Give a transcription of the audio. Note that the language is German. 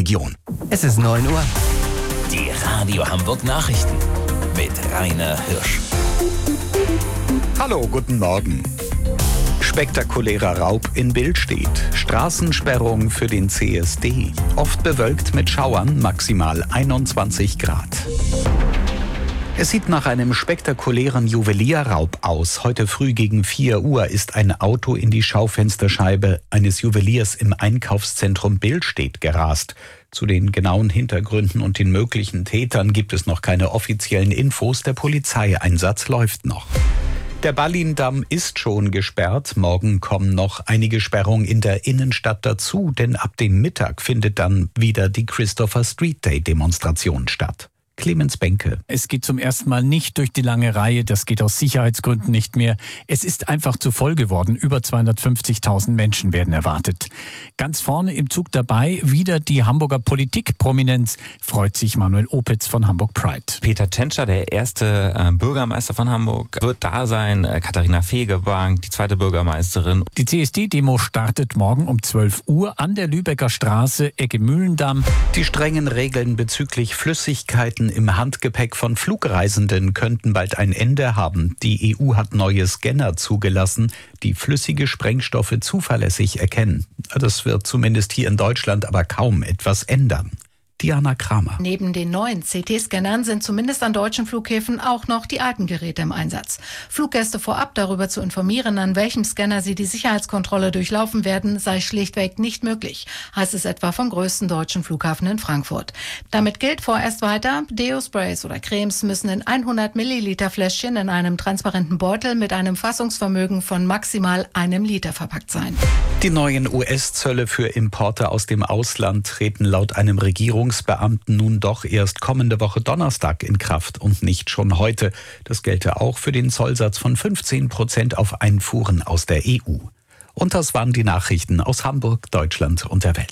Region. Es ist 9 Uhr. Die Radio Hamburg Nachrichten mit Rainer Hirsch. Hallo, guten Morgen. Spektakulärer Raub in Billstedt. Straßensperrung für den CSD. Oft bewölkt mit Schauern, maximal 21 Grad. Es sieht nach einem spektakulären Juwelierraub aus. Heute früh gegen 4 Uhr ist ein Auto in die Schaufensterscheibe eines Juweliers im Einkaufszentrum Billstedt gerast. Zu den genauen Hintergründen und den möglichen Tätern gibt es noch keine offiziellen Infos. Der Polizeieinsatz läuft noch. Der Ballindamm ist schon gesperrt. Morgen kommen noch einige Sperrungen in der Innenstadt dazu, denn ab dem Mittag findet dann wieder die Christopher Street Day Demonstration statt. Clemens Benke. Es geht zum ersten Mal nicht durch die lange Reihe, das geht aus Sicherheitsgründen nicht mehr. Es ist einfach zu voll geworden. Über 250.000 Menschen werden erwartet. Ganz vorne im Zug dabei wieder die Hamburger Politikprominenz, freut sich Manuel Opitz von Hamburg Pride. Peter Tschentscher, der erste Bürgermeister von Hamburg, wird da sein. Katharina Fegebank, die zweite Bürgermeisterin. Die CSD-Demo startet morgen um 12 Uhr an der Lübecker Straße, Ecke Mühlendamm. Die strengen Regeln bezüglich Flüssigkeiten im Handgepäck von Flugreisenden könnten bald ein Ende haben. Die EU hat neue Scanner zugelassen, die flüssige Sprengstoffe zuverlässig erkennen. Das wird zumindest hier in Deutschland aber kaum etwas ändern. Diana Kramer. Neben den neuen CT-Scannern sind zumindest an deutschen Flughäfen auch noch die alten Geräte im Einsatz. Fluggäste vorab darüber zu informieren, an welchem Scanner sie die Sicherheitskontrolle durchlaufen werden, sei schlichtweg nicht möglich, heißt es etwa vom größten deutschen Flughafen in Frankfurt. Damit gilt vorerst weiter, Deo-Sprays oder Cremes müssen in 100 Milliliter Fläschchen in einem transparenten Beutel mit einem Fassungsvermögen von maximal 1 Liter verpackt sein. Die neuen US-Zölle für Importe aus dem Ausland treten laut einem Regierungsbeamten nun doch erst kommende Woche Donnerstag in Kraft und nicht schon heute. Das gelte auch für den Zollsatz von 15% auf Einfuhren aus der EU. Und das waren die Nachrichten aus Hamburg, Deutschland und der Welt.